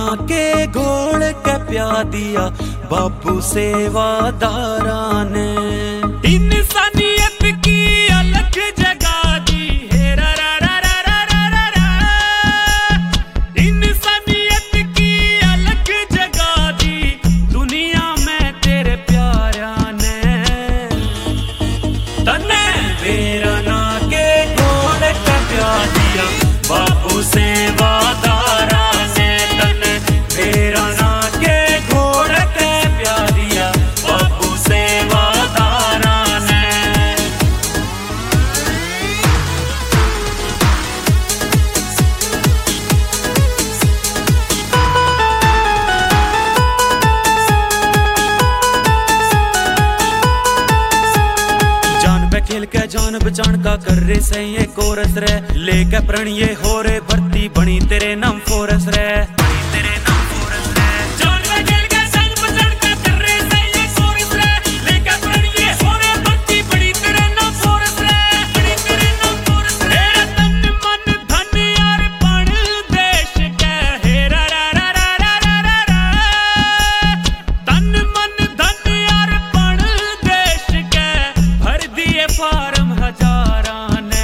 के घोल के प्या दिया बापू सेवादारा ने। इंसानियत की अलग जगह दी है रा रा रा रा रा रा रा रा। इंसानियत की अलग जगह दी दुनिया में तेरे प्यारा ने। तन्ने मेरा ना के घोल के प्या दिया बापू सेवादारा ने। तन्ने मेरा ना के घोल के प्या दिया बापू सेवादारा ने। जान पे खेल के जान बचान का कर रे से ये कोरस रे। लेके प्रण ये हो रे भर्ती बनी तेरे नाम फोरस रे। फार्म हजारा ने।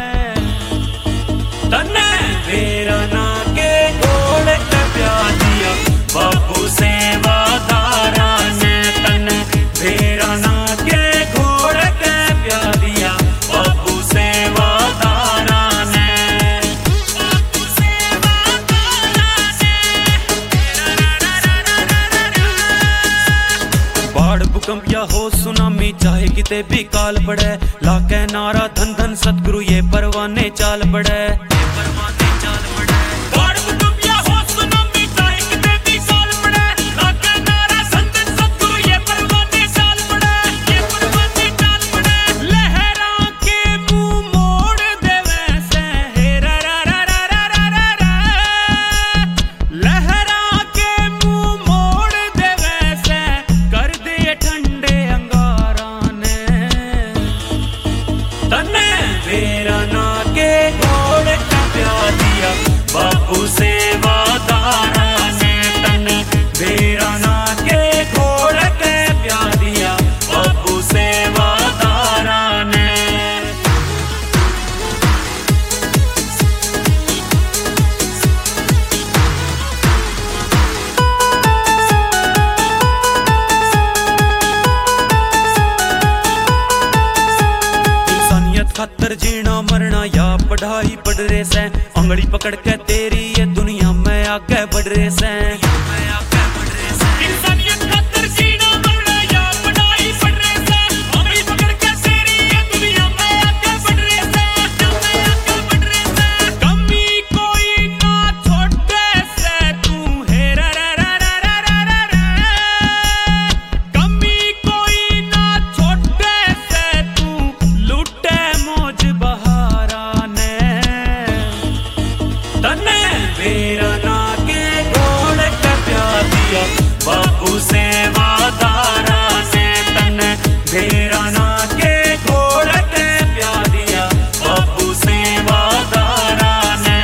तन्ने मेरा ना के घोल के प्या दिया बापू सेवादारा ने। तन्ने मेरा ना के घोल के प्या दिया बापू सेवादारा ने। बापू सेवादारा ने। बाढ़ भूकंप या हो सुनामी चाहे किते भी काल पड़े। लाके नारा धन धन सतगुरु ये परवाने चाल पड़े। बाढ़ भूकंप या हो सुनामी चाहे किते भी काल पड़े। लाके नारा धन धन सतगुरु ये परवाने चाल पड़े। ये परवाने चाल पड़े। लहरां के मुंह मोड़ देवे से हे रा रा रा रा रा रा रा। लहरां के मुंह मोड़ देवे से कर दे ठंडे अंगारा ने। तन्ने मेरा ना के घोल के प्या दिया बापू सेवादारा ने। तन्ने मेरा ना के घोल के प्या दिया बापू सेवादारा ने। खातर जीना मरना या पढ़ाई पढ़ रहे से। अंगड़ी पकड़ के तेरी ये दुनिया में आगे बढ़ रहे से। इंसानियत खातर जीना मरना या पढ़ाई पढ़ रहे से। अंगड़ी पकड़ के तेरी ये दुनिया में आगे बढ़ रहे से। कमी कोई ना छोड़े से तू है रा रा रा रा रा रा रा। कमी कोई ना छोड़े से तू लूटे मौज बहारा ने। तन्ने मेरा ना के घोल के प्या दिया बापू सेवादारा ने। तन्ने मेरा ना के घोल के प्या दिया बापू सेवादारा ने।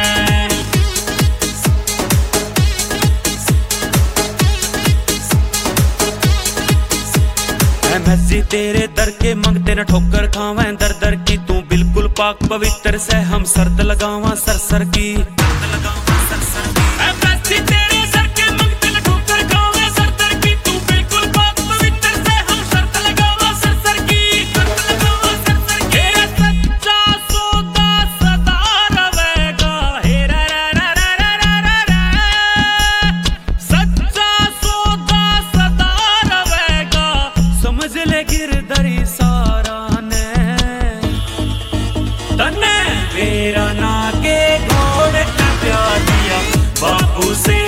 MSG तेरे दर के मंगते न ठोकर खावें दर दर की। तू बिल्कुल पाक पवित्र से हम शर्त लगावा सर सर की। MSG तेरे दर के मंगते न ठोकर खावें सर दर की। तू बिल्कुल पाक पवित्र से हम शर्त लगावा सर सर की। सच्चा सौदा सदा रहेगा हे रा रा रा रा रा रा। सच्चा सौदा सदा रहेगा समझ ले गिरधरी सारा ने। तन्ने मेरा ना के घोल के प्या दिया बापू से